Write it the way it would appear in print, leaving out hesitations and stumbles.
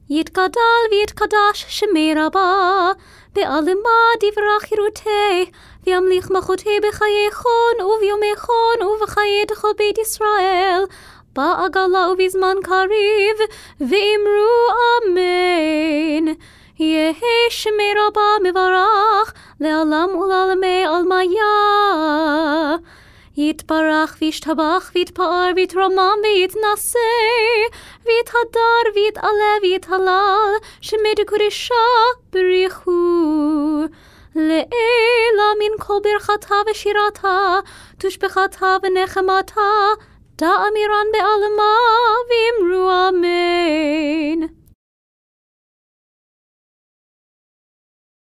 יתגדל ויתקדש שמי רבה, בעלמה דברה חירותי, וימליך מלכותי בחייכון וביומכון ובחיי כל בית ישראל, בעגלה ובזמן קריב, ואמרו אמן. יהי שמי רבה מברך, לעולם ולעולמי עלמיה. יתברך וישתבח ויתפאר ויתרומם ויתנשא, ויתהדר ויתעלה ויתהלל, שמי דקודשה בריחו. לעילה מן כל ברכתה ושירתה, תושבחתה ונחמתה, דאמירן בעלמה, ואמרו אמן.